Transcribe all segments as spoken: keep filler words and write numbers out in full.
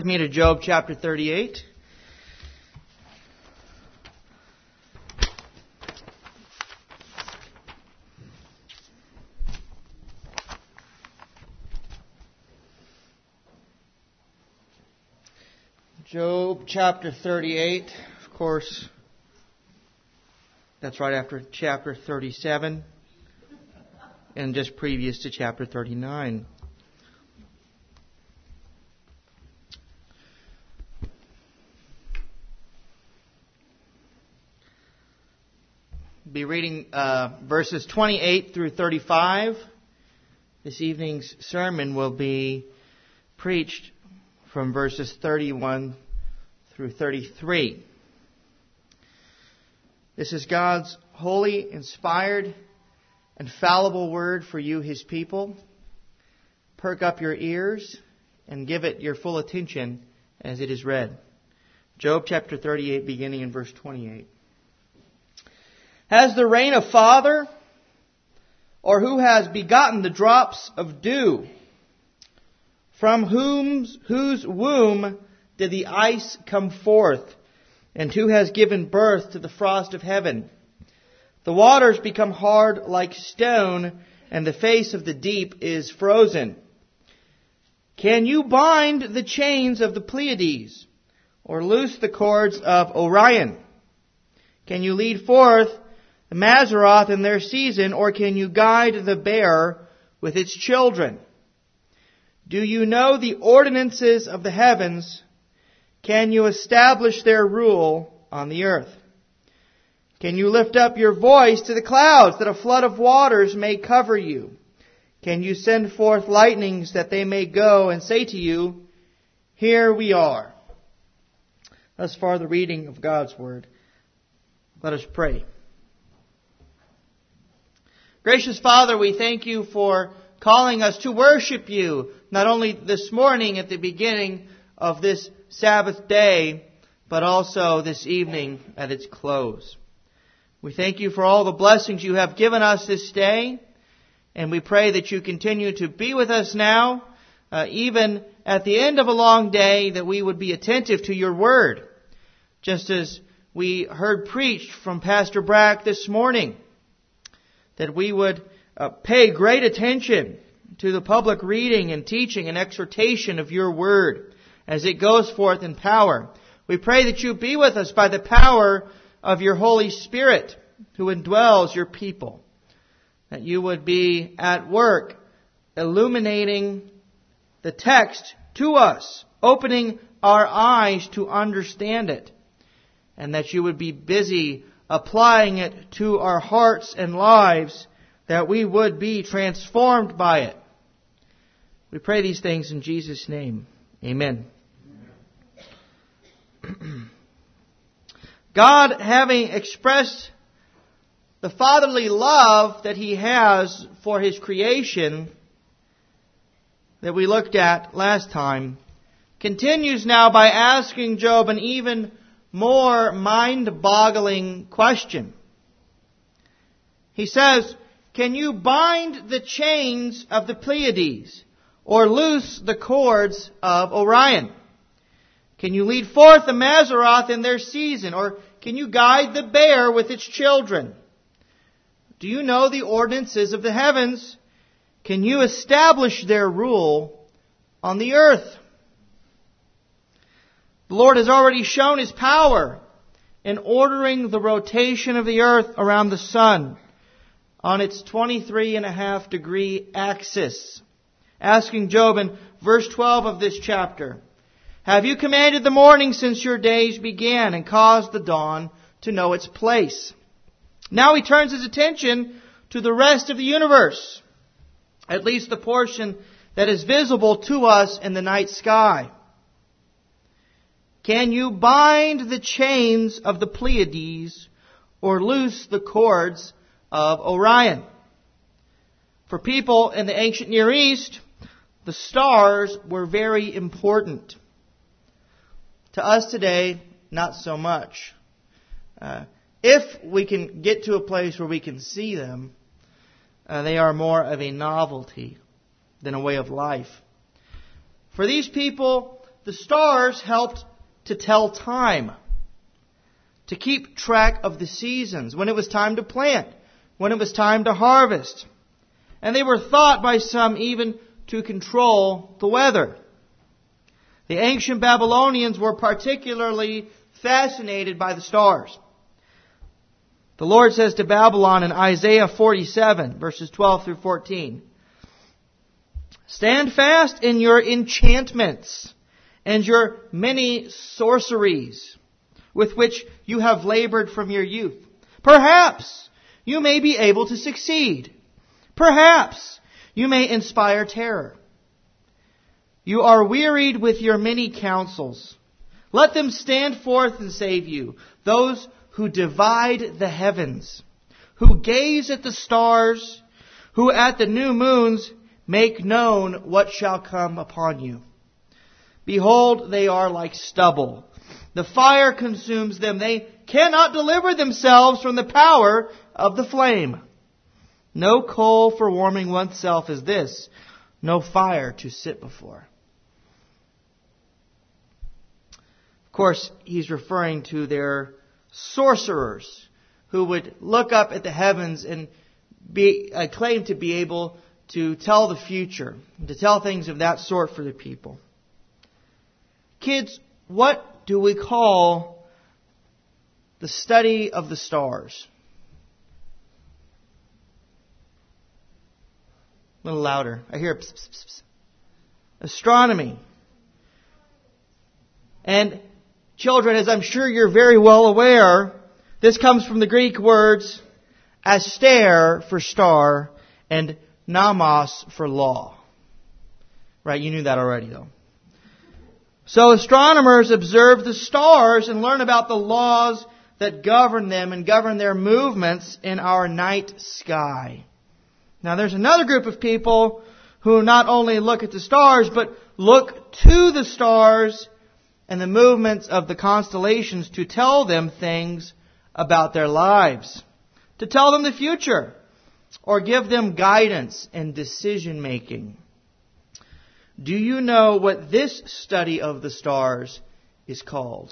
me to Job chapter thirty-eight. Job chapter thirty-eight, of course, that's right after chapter thirty-seven and just previous to chapter thirty-nine. Be reading uh, verses twenty-eight through thirty-five. This evening's sermon will be preached from verses thirty-one through thirty-three. This is God's holy, inspired, and fallible word for you, His people. Perk up your ears and give it your full attention as it is read. Job chapter thirty-eight, beginning in verse twenty-eight. Has the rain a father, or who has begotten the drops of dew? From whom's, whose womb did the ice come forth? And who has given birth to the frost of heaven? The waters become hard like stone, and the face of the deep is frozen. Can you bind the chains of the Pleiades, or loose the cords of Orion? Can you lead forth the Mazzaroth in their season, or can you guide the bear with its children? Do you know the ordinances of the heavens? Can you establish their rule on the earth? Can you lift up your voice to the clouds, that a flood of waters may cover you? Can you send forth lightnings, that they may go and say to you, here we are? Thus far the reading of God's word. Let us pray. Gracious Father, we thank you for calling us to worship you, not only this morning at the beginning of this Sabbath day, but also this evening at its close. We thank you for all the blessings you have given us this day, and we pray that you continue to be with us now, uh, even at the end of a long day, that we would be attentive to your word, just as we heard preached from Pastor Brack this morning, that we would uh, pay great attention to the public reading and teaching and exhortation of your word as it goes forth in power. We pray that you be with us by the power of your Holy Spirit who indwells your people, that you would be at work illuminating the text to us, opening our eyes to understand it, and that you would be busy applying it to our hearts and lives, that we would be transformed by it. We pray these things in Jesus' name. Amen. God, having expressed the fatherly love that He has for His creation that we looked at last time, continues now by asking Job an even more mind-boggling question. He says, can you bind the chains of the Pleiades, or loose the cords of Orion? Can you lead forth the Mazzaroth in their season, or can you guide the bear with its children? Do you know the ordinances of the heavens? Can you establish their rule on the earth? The Lord has already shown His power in ordering the rotation of the earth around the sun on its twenty-three and a half degree axis. Asking Job in verse twelve of this chapter, have you commanded the morning since your days began, and caused the dawn to know its place? Now he turns his attention to the rest of the universe, at least the portion that is visible to us in the night sky. Can you bind the chains of the Pleiades, or loose the cords of Orion? For people in the ancient Near East, the stars were very important. To us today, not so much. Uh, if we can get to a place where we can see them, uh, they are more of a novelty than a way of life. For these people, the stars helped to tell time, to keep track of the seasons, when it was time to plant, when it was time to harvest. And they were thought by some even to control the weather. The ancient Babylonians were particularly fascinated by the stars. The Lord says to Babylon in Isaiah forty-seven, verses twelve through fourteen, "Stand fast in your enchantments and your many sorceries, with which you have labored from your youth. Perhaps you may be able to succeed. Perhaps you may inspire terror. You are wearied with your many counsels. Let them stand forth and save you, those who divide the heavens, who gaze at the stars, who at the new moons make known what shall come upon you. Behold, they are like stubble. The fire consumes them. They cannot deliver themselves from the power of the flame. No coal for warming oneself is this, no fire to sit before." Of course, he's referring to their sorcerers who would look up at the heavens and be, uh, claim to be able to tell the future, to tell things of that sort for the people. Kids, what do we call the study of the stars? A little louder. I hear pss, pss, pss, pss. Astronomy. And children, as I'm sure you're very well aware, this comes from the Greek words aster for star and nomos for law. Right, you knew that already though. So astronomers observe the stars and learn about the laws that govern them and govern their movements in our night sky. Now there's another group of people who not only look at the stars, but look to the stars and the movements of the constellations to tell them things about their lives, to tell them the future, or give them guidance in decision making. Do you know what this study of the stars is called?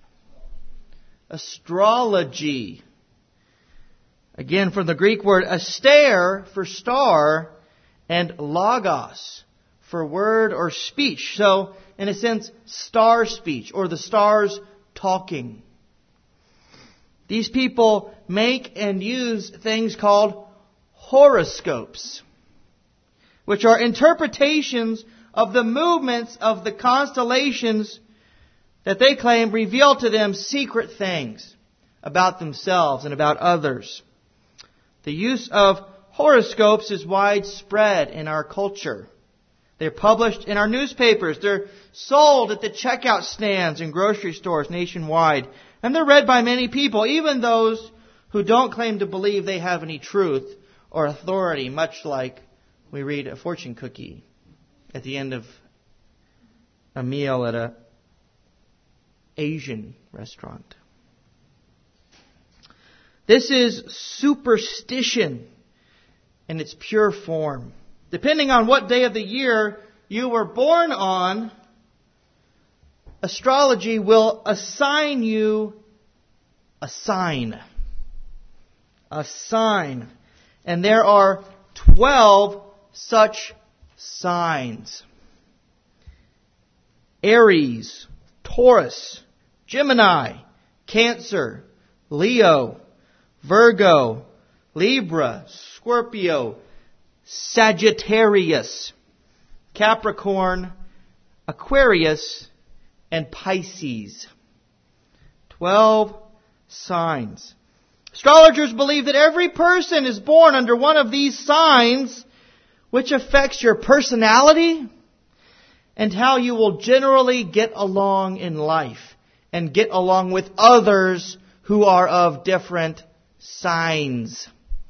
Astrology. Again, from the Greek word aster for star and logos for word or speech. So, in a sense, star speech or the stars talking. These people make and use things called horoscopes, which are interpretations of the movements of the constellations that they claim reveal to them secret things about themselves and about others. The use of horoscopes is widespread in our culture. They're published in our newspapers. They're sold at the checkout stands in grocery stores nationwide. And they're read by many people, even those who don't claim to believe they have any truth or authority, much like we read a fortune cookie at the end of a meal at an Asian restaurant. This is superstition in its pure form. Depending on what day of the year you were born on, astrology will assign you a sign. A sign. And there are twelve such signs. Aries, Taurus, Gemini, Cancer, Leo, Virgo, Libra, Scorpio, Sagittarius, Capricorn, Aquarius, and Pisces. Twelve signs. Astrologers believe that every person is born under one of these signs, which affects your personality and how you will generally get along in life and get along with others who are of different signs.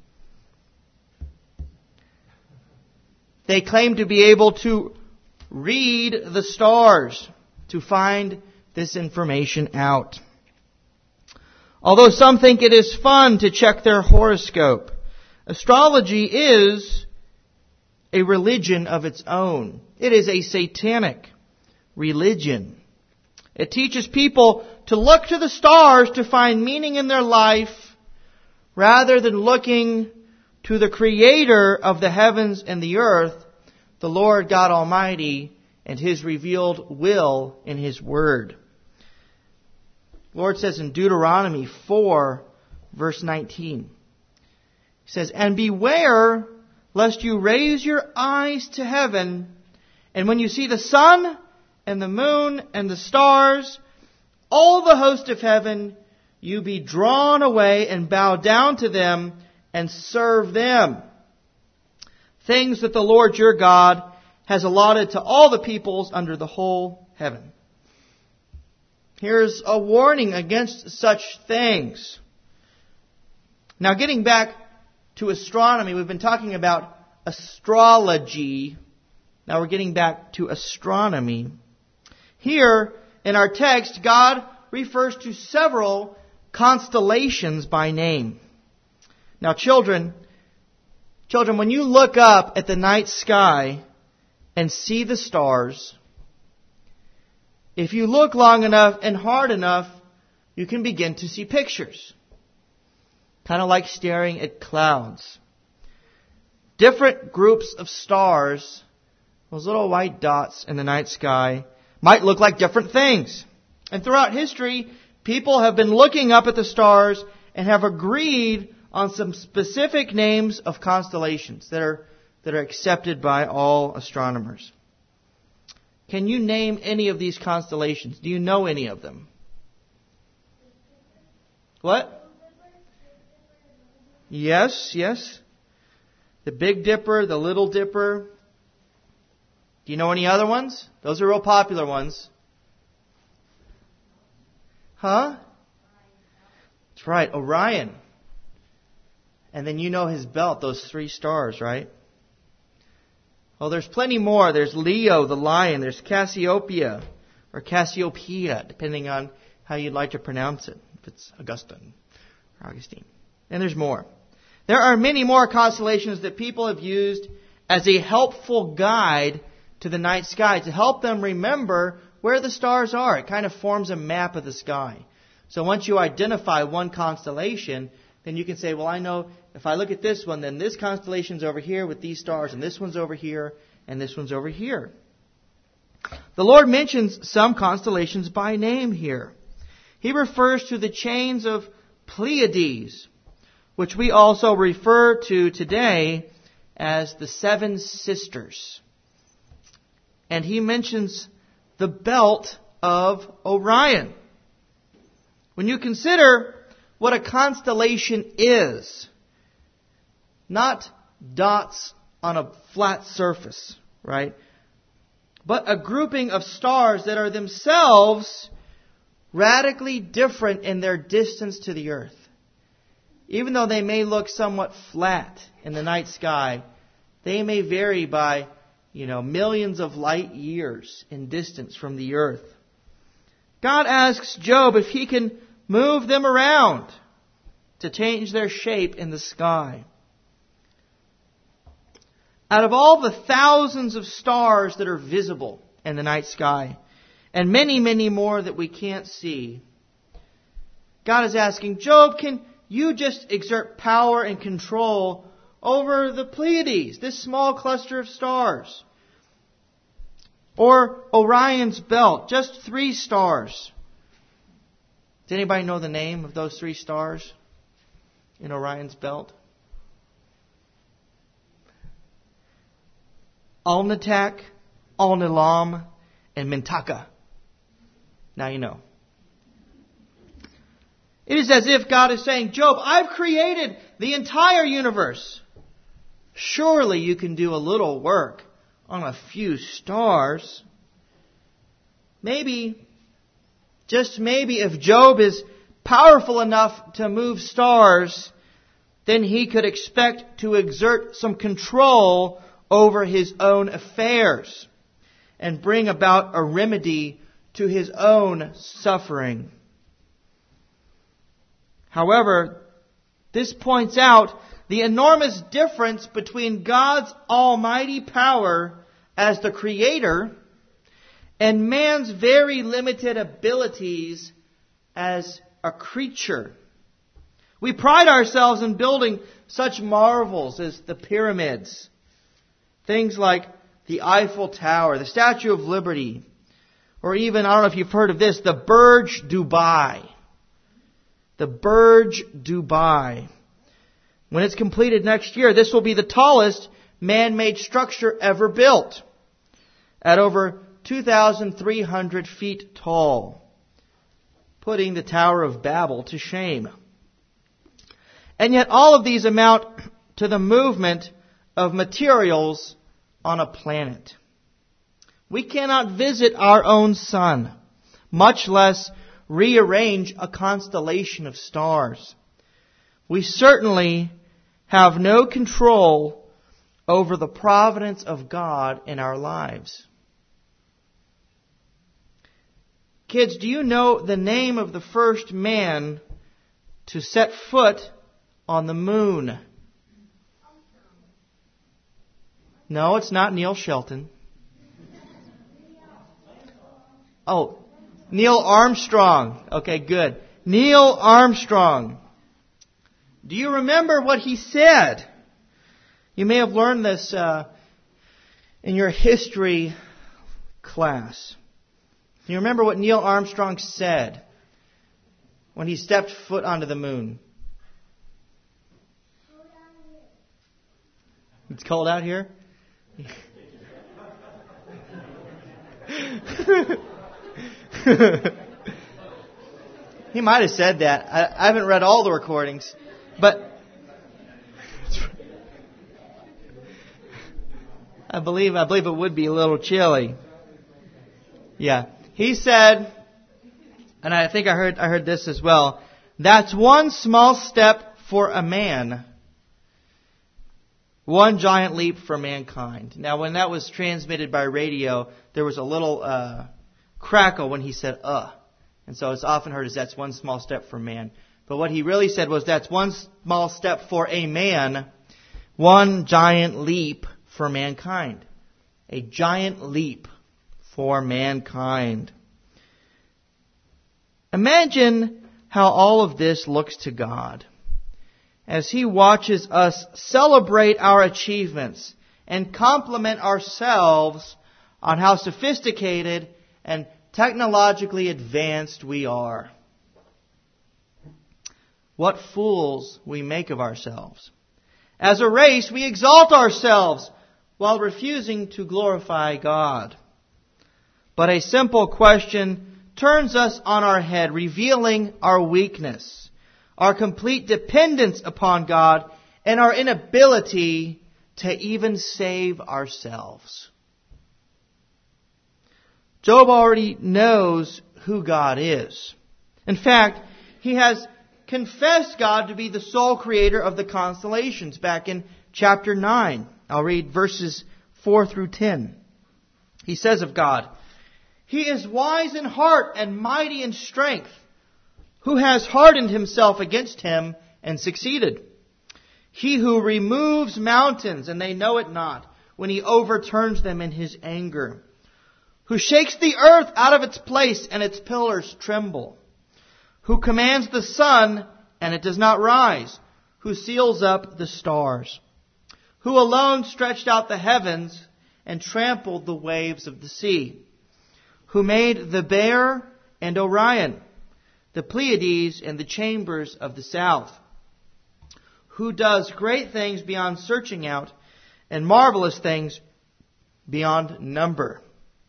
They claim to be able to read the stars to find this information out. Although some think it is fun to check their horoscope, astrology is a religion of its own. It is a satanic religion. It teaches people to look to the stars to find meaning in their life rather than looking to the Creator of the heavens and the earth, the Lord God Almighty, and His revealed will in His Word. The Lord says in Deuteronomy four, verse nineteen, He says, "And beware lest you raise your eyes to heaven, and when you see the sun and the moon and the stars, all the host of heaven, you be drawn away and bow down to them and serve them. Things that the Lord your God has allotted to all the peoples under the whole heaven." Here's a warning against such things. Now, getting back to astronomy, we've been talking about astrology. Now we're getting back to astronomy. Here, in our text, God refers to several constellations by name. Now, children, children, when you look up at the night sky and see the stars, if you look long enough and hard enough, you can begin to see pictures. Kind of like staring at clouds. Different groups of stars, those little white dots in the night sky, might look like different things. And throughout history, people have been looking up at the stars and have agreed on some specific names of constellations that are that are accepted by all astronomers. Can you name any of these constellations? Do you know any of them? What? Yes, yes. The Big Dipper, the Little Dipper. Do you know any other ones? Those are real popular ones. Huh? That's right, Orion. And then you know his belt, those three stars, right? Well, there's plenty more. There's Leo, the lion. There's Cassiopeia, or Cassiopeia, depending on how you'd like to pronounce it. If it's Augustine or Augustine. And there's more. There are many more constellations that people have used as a helpful guide to the night sky to help them remember where the stars are. It kind of forms a map of the sky. So once you identify one constellation, then you can say, well, I know if I look at this one, then this constellation's over here with these stars, and this one's over here, and this one's over here. The Lord mentions some constellations by name here. He refers to the chains of Pleiades, which we also refer to today as the Seven Sisters. And he mentions the belt of Orion. When you consider what a constellation is, not dots on a flat surface, right? But a grouping of stars that are themselves radically different in their distance to the earth. Even though they may look somewhat flat in the night sky, they may vary by, you know, millions of light years in distance from the earth. God asks Job if he can move them around to change their shape in the sky. Out of all the thousands of stars that are visible in the night sky, and many, many more that we can't see, God is asking, Job, can you just exert power and control over the Pleiades, this small cluster of stars? Or Orion's belt, just three stars. Does anybody know the name of those three stars in Orion's belt? Alnitak, Alnilam, and Mintaka. Now you know. It is as if God is saying, Job, I've created the entire universe. Surely you can do a little work on a few stars. Maybe, just maybe, if Job is powerful enough to move stars, then he could expect to exert some control over his own affairs and bring about a remedy to his own suffering. However, this points out the enormous difference between God's almighty power as the Creator and man's very limited abilities as a creature. We pride ourselves in building such marvels as the pyramids, things like the Eiffel Tower, the Statue of Liberty, or even, I don't know if you've heard of this, the Burj Dubai. The Burj Dubai. When it's completed next year, this will be the tallest man-made structure ever built, at over two thousand three hundred feet tall, putting the Tower of Babel to shame. And yet all of these amount to the movement of materials on a planet. We cannot visit our own sun, much less rearrange a constellation of stars. We certainly have no control over the providence of God in our lives. Kids, do you know the name of the first man to set foot on the moon? No, it's not Neil Shelton. Oh, Neil Armstrong. Okay, good. Neil Armstrong. Do you remember what he said? You may have learned this uh, in your history class. Do you remember what Neil Armstrong said when he stepped foot onto the moon? It's cold out here? He might have said that. I, I haven't read all the recordings, but I believe I believe it would be a little chilly. Yeah, he said, and I think I heard I heard this as well. That's one small step for a man, one giant leap for mankind. Now, when that was transmitted by radio, there was a little uh, crackle when he said "uh," and so it's often heard as "that's one small step for man." But what he really said was that's one small step for a man, one giant leap for mankind. A giant leap for mankind. Imagine how all of this looks to God as He watches us celebrate our achievements and compliment ourselves on how sophisticated and technologically advanced we are. What fools we make of ourselves. As a race, we exalt ourselves while refusing to glorify God. But a simple question turns us on our head, revealing our weakness, our complete dependence upon God, and our inability to even save ourselves. Job already knows who God is. In fact, he has confessed God to be the sole creator of the constellations back in chapter nine. I'll read verses four through ten. He says of God, He is wise in heart and mighty in strength. Who has hardened himself against Him and succeeded? He who removes mountains and they know it not, when He overturns them in His anger. Who shakes the earth out of its place and its pillars tremble. Who commands the sun and it does not rise. Who seals up the stars. Who alone stretched out the heavens and trampled the waves of the sea. Who made the Bear and Orion, the Pleiades and the chambers of the south. Who does great things beyond searching out and marvelous things beyond number.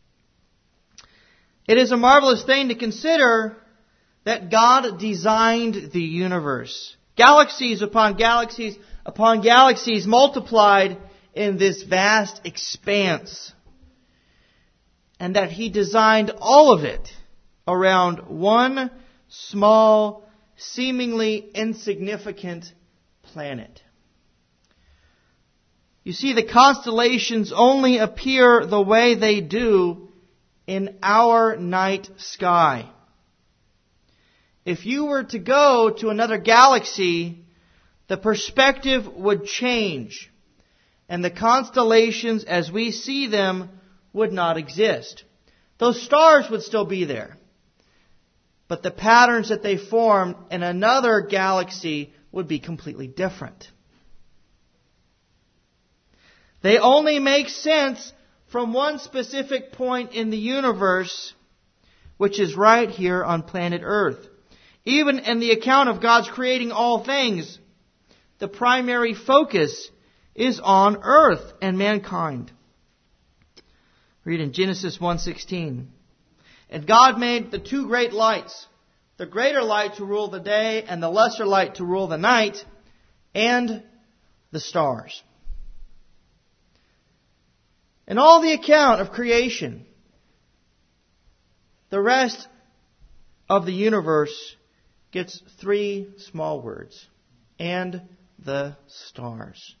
It is a marvelous thing to consider that God designed the universe. Galaxies upon galaxies upon galaxies multiplied in this vast expanse. And that He designed all of it around one small, seemingly insignificant planet. You see, the constellations only appear the way they do in our night sky. If you were to go to another galaxy, the perspective would change, and the constellations as we see them would not exist. Those stars would still be there. But the patterns that they formed in another galaxy would be completely different. They only make sense from one specific point in the universe, which is right here on planet Earth. Even in the account of God's creating all things, the primary focus is on Earth and mankind. Read in Genesis one sixteen. And God made the two great lights, the greater light to rule the day and the lesser light to rule the night, and the stars. In all the account of creation, the rest of the universe gets three small words. And the stars.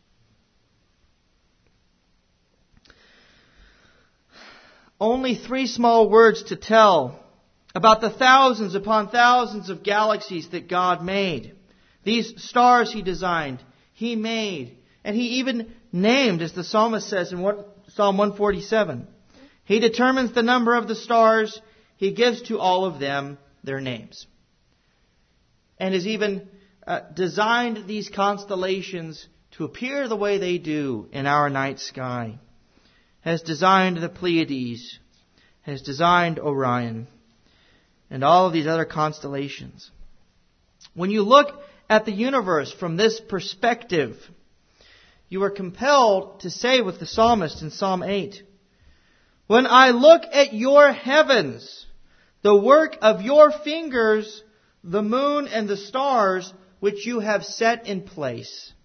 Only three small words to tell about the thousands upon thousands of galaxies that God made. These stars He designed, He made, and He even named, as the psalmist says in Psalm one forty-seven. He determines the number of the stars. He gives to all of them their names. And has even uh, designed these constellations to appear the way they do in our night sky. Has designed the Pleiades, has designed Orion, and all of these other constellations. When you look at the universe from this perspective, you are compelled to say with the psalmist in Psalm eight, when I look at your heavens, the work of your fingers, the moon and the stars which you have set in place.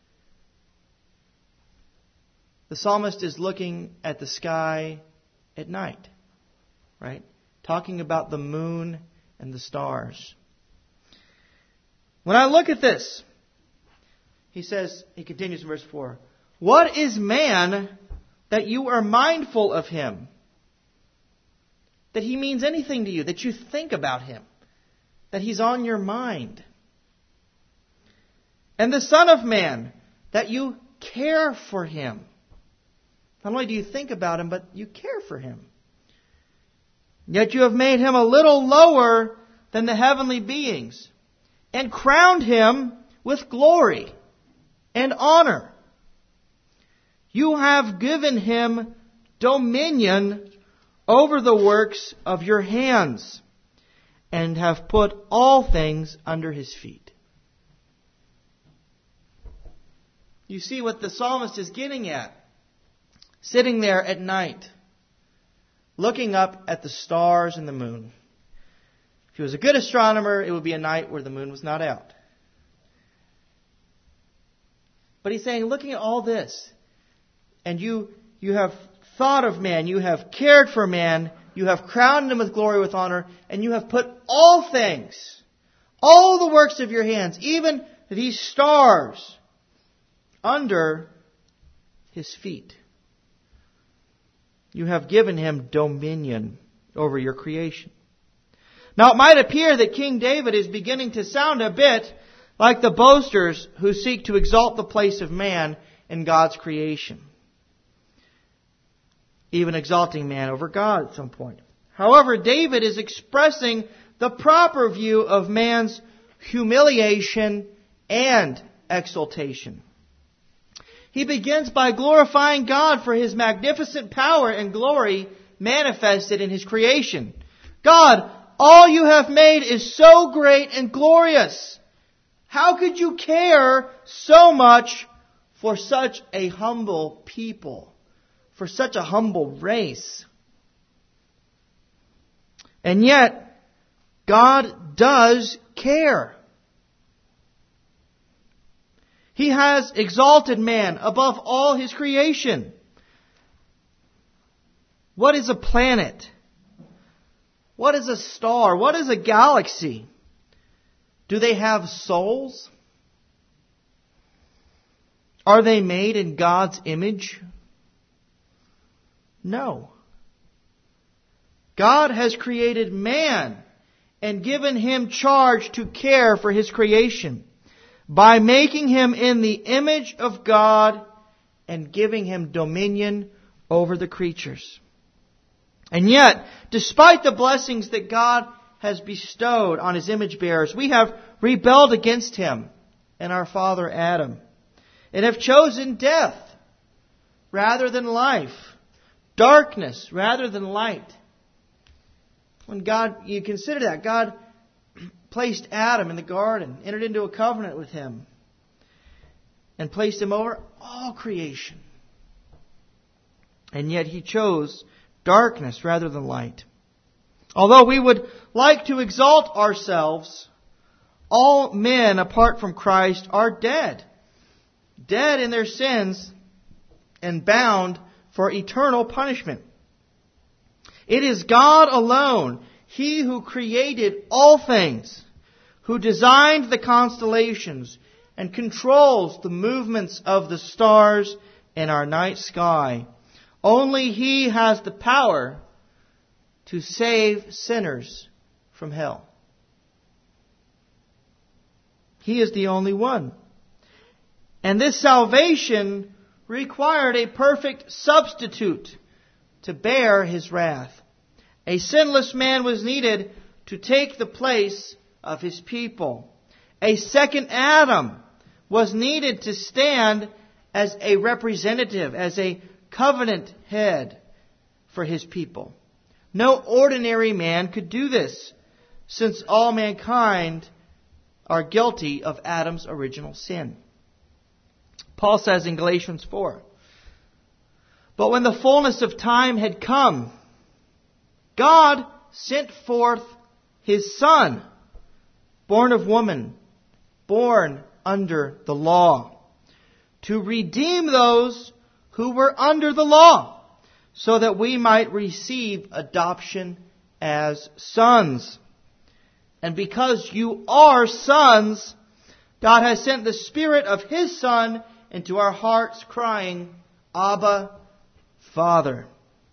The psalmist is looking at the sky at night, right? Talking about the moon and the stars. When I look at this, he says, he continues in verse four, what is man that you are mindful of him? That he means anything to you, that you think about him, that he's on your mind. And the Son of Man, that you care for him. Not only do you think about him, but you care for him. Yet you have made him a little lower than the heavenly beings, and crowned him with glory and honor. You have given him dominion over the works of your hands, and have put all things under his feet. You see what the psalmist is getting at. Sitting there at night, looking up at the stars and the moon. If he was a good astronomer, it would be a night where the moon was not out. But he's saying, looking at all this, and you, you have thought of man, you have cared for man, you have crowned him with glory, with honor, and you have put all things, all the works of your hands, even these stars, under his feet. You have given him dominion over your creation. Now it might appear that King David is beginning to sound a bit like the boasters who seek to exalt the place of man in God's creation. Even exalting man over God at some point. However, David is expressing the proper view of man's humiliation and exaltation. He begins by glorifying God for His magnificent power and glory manifested in His creation. God, all you have made is so great and glorious. How could you care so much for such a humble people, for such a humble race? And yet, God does care. He has exalted man above all his creation. What is a planet? What is a star? What is a galaxy? Do they have souls? Are they made in God's image? No. God has created man and given him charge to care for his creation, by making him in the image of God and giving him dominion over the creatures. And yet, despite the blessings that God has bestowed on His image bearers, we have rebelled against Him and our father Adam, and have chosen death rather than life, darkness rather than light. When God, you consider that, God placed Adam in the garden, entered into a covenant with him, and placed him over all creation. And yet He chose darkness rather than light. Although we would like to exalt ourselves, all men apart from Christ are dead. Dead in their sins and bound for eternal punishment. It is God alone, He who created all things, who designed the constellations and controls the movements of the stars in our night sky. Only He has the power to save sinners from hell. He is the only one. And this salvation required a perfect substitute to bear His wrath. A sinless man was needed to take the place of His people. A second Adam was needed to stand as a representative, as a covenant head for His people. No ordinary man could do this, since all mankind are guilty of Adam's original sin. Paul says in Galatians four, "But when the fullness of time had come, God sent forth His Son, born of woman, born under the law, to redeem those who were under the law, so that we might receive adoption as sons. And because you are sons, God has sent the Spirit of His Son into our hearts, crying, Abba, Father."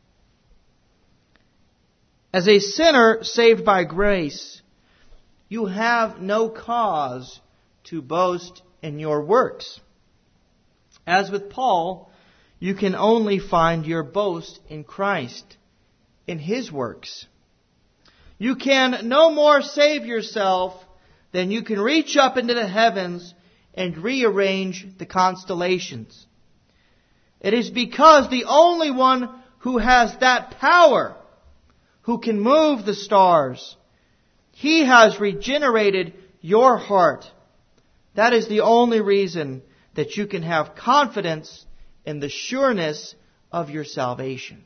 As a sinner saved by grace, you have no cause to boast in your works. As with Paul, you can only find your boast in Christ, in His works. You can no more save yourself than you can reach up into the heavens and rearrange the constellations. It is because the only one who has that power, who can move the stars, He has regenerated your heart. That is the only reason that you can have confidence in the sureness of your salvation.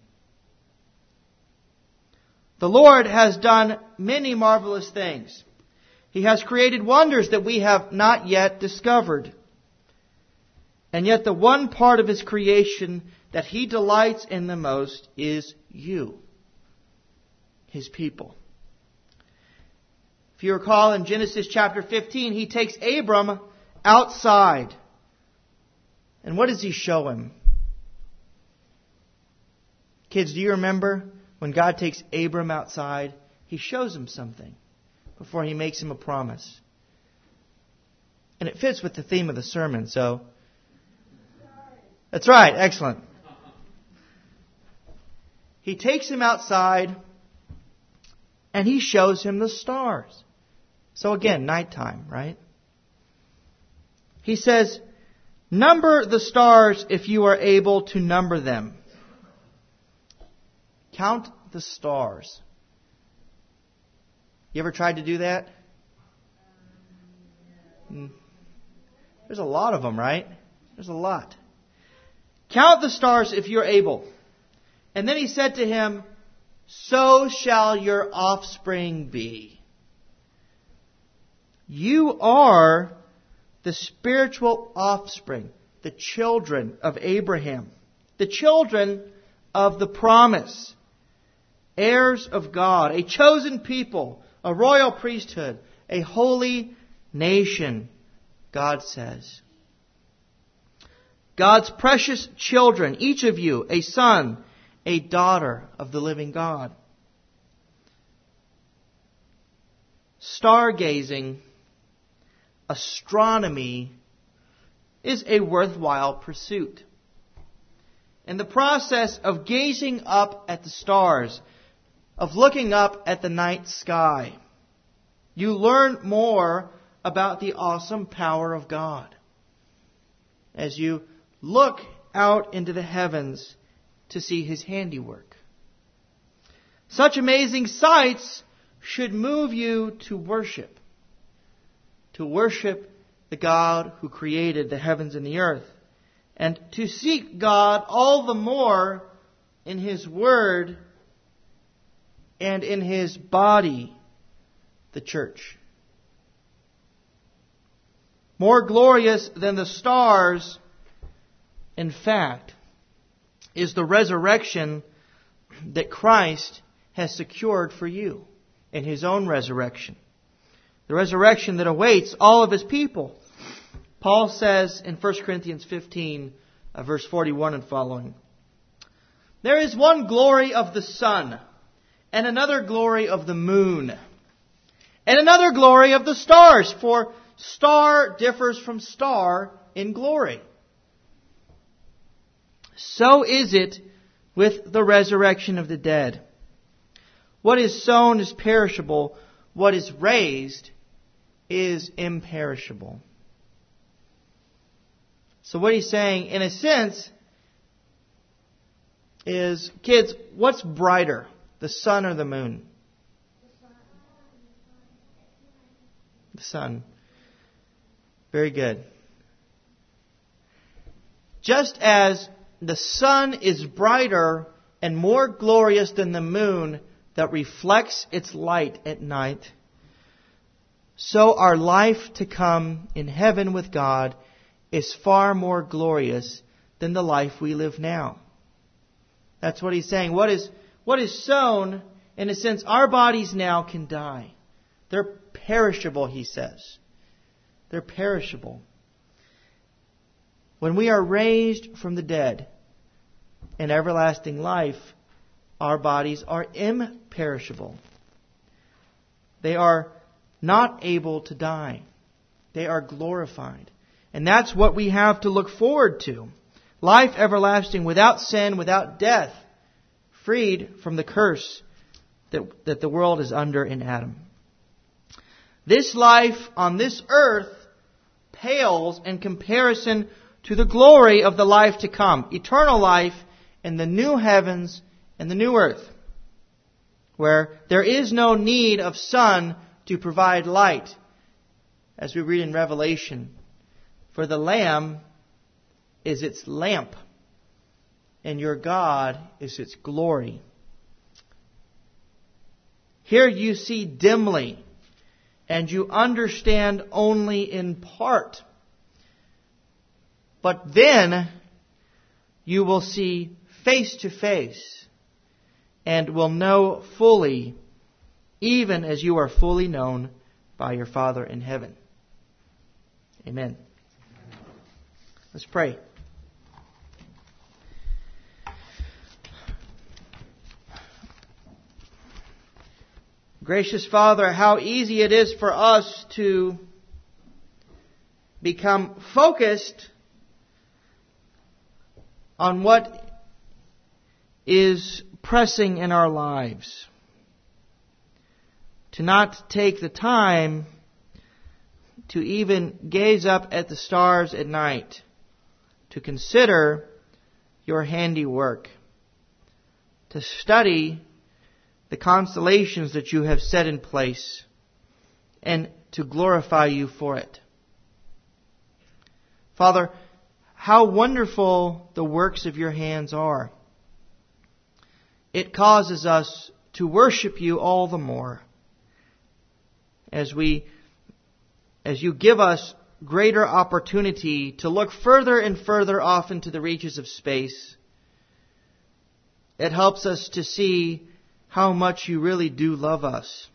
The Lord has done many marvelous things. He has created wonders that we have not yet discovered. And yet the one part of His creation that He delights in the most is you, His people. If you recall in Genesis chapter fifteen, He takes Abram outside. And what does He show him? Kids, do you remember when God takes Abram outside? He shows him something before He makes him a promise. And it fits with the theme of the sermon, so... That's right, excellent. He takes him outside and He shows him the stars. So again, nighttime, right? He says, "Number the stars if you are able to number them." Count the stars. You ever tried to do that? There's a lot of them, right? There's a lot. Count the stars if you're able. And then He said to him, "So shall your offspring be." You are the spiritual offspring, the children of Abraham, the children of the promise, heirs of God, a chosen people, a royal priesthood, a holy nation, God says. God's precious children, each of you, a son, a daughter of the living God. Stargazing, astronomy, is a worthwhile pursuit. in the process of gazing up at the stars, of looking up at the night sky, you learn more about the awesome power of God. As you look out into the heavens to see His handiwork. Such amazing sights should move you to worship. To worship the God who created the heavens and the earth. And to seek God all the more in His Word and in His body, the church. More glorious than the stars, in fact, is the resurrection that Christ has secured for you in His own resurrection. The resurrection that awaits all of His people. Paul says in First Corinthians fifteen, uh, verse forty-one and following, "There is one glory of the sun, and another glory of the moon, and another glory of the stars, for star differs from star in glory. So is it with the resurrection of the dead. What is sown is perishable. What is raised is imperishable." So what he's saying, in a sense, is, kids, what's brighter, the sun or the moon? The sun. Very good. Just as the sun is brighter and more glorious than the moon that reflects its light at night, so our life to come in heaven with God is far more glorious than the life we live now. That's what he's saying. What is, what is sown, in a sense, our bodies now can die. They're perishable, he says. They're perishable. When we are raised from the dead in everlasting life, our bodies are imperishable. They are not able to die. They are glorified. And that's what we have to look forward to. Life everlasting, without sin, without death, freed from the curse that, that the world is under in Adam. This life on this earth pales in comparison to the glory of the life to come. Eternal life in the new heavens and the new earth, where there is no need of sun to provide light, as we read in Revelation. For the Lamb is its lamp, and your God is its glory. Here you see dimly, and you understand only in part. But then you will see face to face, and will know fully, even as you are fully known by your Father in heaven. Amen. Let's pray. Gracious Father, how easy it is for us to become focused on what is pressing in our lives. To not take the time to even gaze up at the stars at night, to consider your handiwork, to study the constellations that you have set in place, and to glorify you for it. Father, how wonderful the works of your hands are. It causes us to worship you all the more as we, as you give us greater opportunity to look further and further off into the reaches of space. It helps us to see how much you really do love us.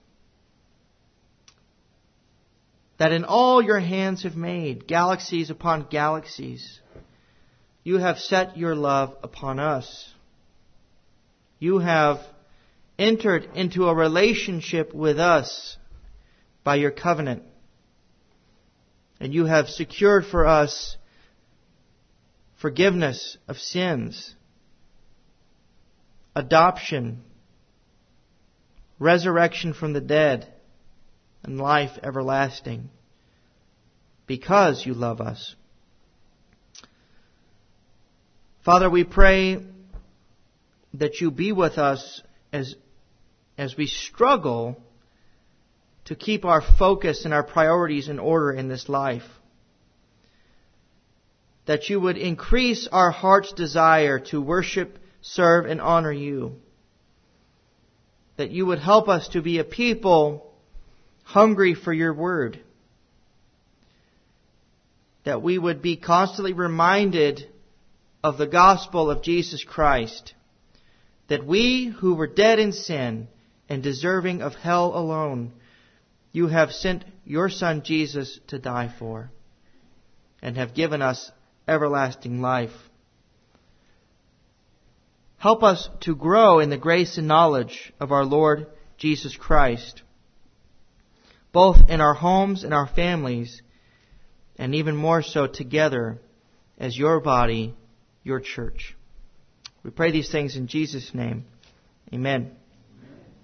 That in all your hands have made, galaxies upon galaxies, you have set your love upon us. You have entered into a relationship with us by your covenant. And you have secured for us forgiveness of sins adoption, resurrection from the dead, and life everlasting, because you love us. Father, we pray that you be with us as, as we struggle to keep our focus and our priorities in order in this life. That you would increase our heart's desire to worship, serve, and honor you. That you would help us to be a people hungry for your word. That we would be constantly reminded of the gospel of Jesus Christ. That we who were dead in sin and deserving of hell alone, you have sent your Son Jesus to die for, and have given us everlasting life. Help us to grow in the grace and knowledge of our Lord Jesus Christ, both in our homes and our families, and even more so together as your body, your church. We pray these things in Jesus' name. Amen.